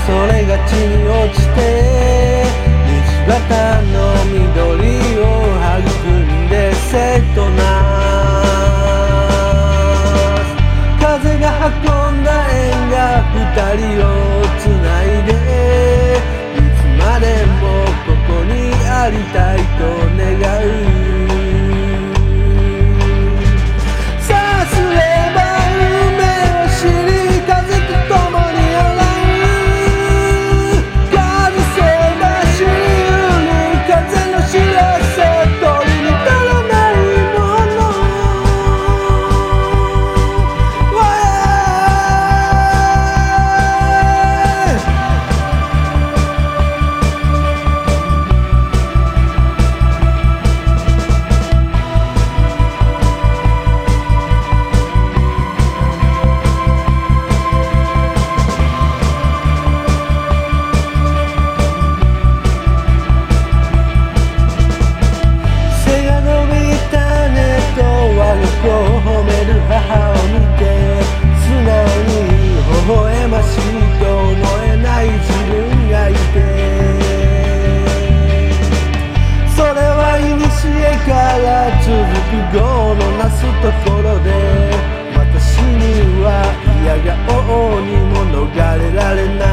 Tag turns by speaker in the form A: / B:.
A: それが地に落ちて道端の緑を育んでせとな風が運んだ縁が二人をつないでいつまでもここにありたいと願う褒める母を見て素直に微笑ましいと思えない自分がいてそれは古から続く業のなすところで私には嫌顔にも逃れられない